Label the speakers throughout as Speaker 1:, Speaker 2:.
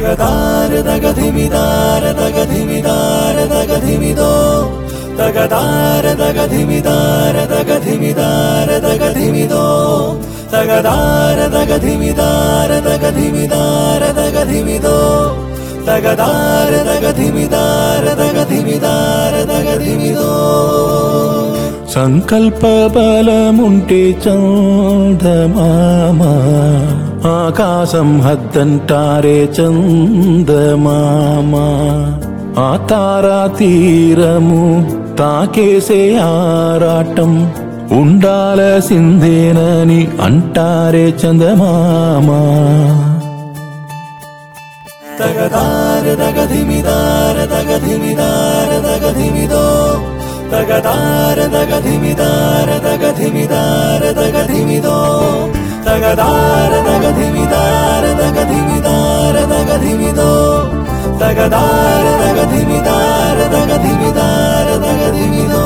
Speaker 1: తగదార దగధిమిదార దగధిమిదార దగధిమిదో తగదార దగధిమిదార దగధిమిదార దగధిమిదో తగదార దగధిమిదార దగధిమిదార దగధిమిదో తగదార దగధిమిదార దగధిమిదార దగధిమిదో సంకల్ప బలముంటే చందమామ ఆకాశం హద్దంటారే చందమామ ఆ తారా తీరము తాకేసే ఆరాటం ఉండాలసిందేనని అంటారే చందమామ తగదార దగధిమిదార దగధిమిదార దగధిమిదో తగదార దగధిమిదార దగధిమిదార దగధిమిదో తగదార దగధిమిదార దగధిమిదార దగధిమిదో తగదార దగధిమిదార దగధిమిదార దగధిమిదో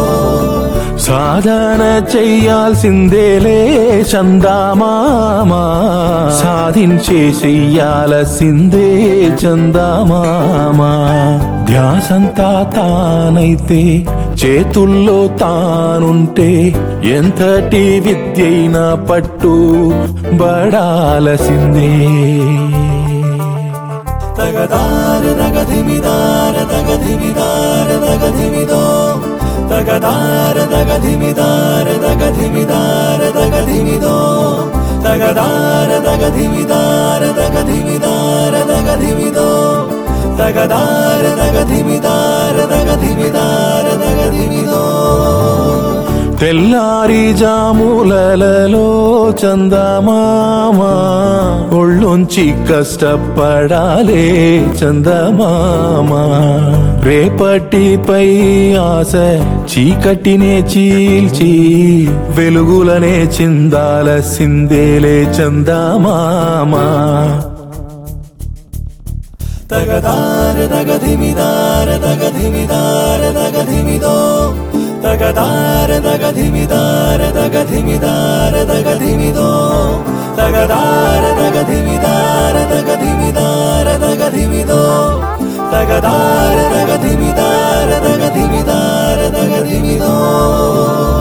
Speaker 1: సాధన చెయ్యాల్సిందేలే చందమామ సాధించే చెయ్యాల్సిందే చందమామ ధ్యాసంతా తానైతే చేతుల్లో తానుంటే ఎంతటి విద్యైనా పట్టు బడాలసిందే తగదార దగధిమిదార దగధిమిదార దగధిమిదో తగదార దగధిమిదార దగధిమిదార దగధిమిదో తగదార దగధిమిదార దగధిమిదార దగధిమిదో తగదార దగధిమిదార దగధిమిదార దగధిమిదో తెల్లారి జాములలో చందమామ ఒళ్ళొంచి కష్టపడాలే చందమామ రేపటిపై ఆశ చీకటినే చీల్చి వెలుగులనే చిందాలసిందేలే చందమామ తగదార దగధిమిదార దగధిమిదార దగధిమిదో తగదార దగధిమిదార దగధిమిదార దగధిమిదో తగదార దగధిమిదార దగధిమిదార దగధిమిదో తగదార దగధిమిదార దగధిమిదార దగధిమిదో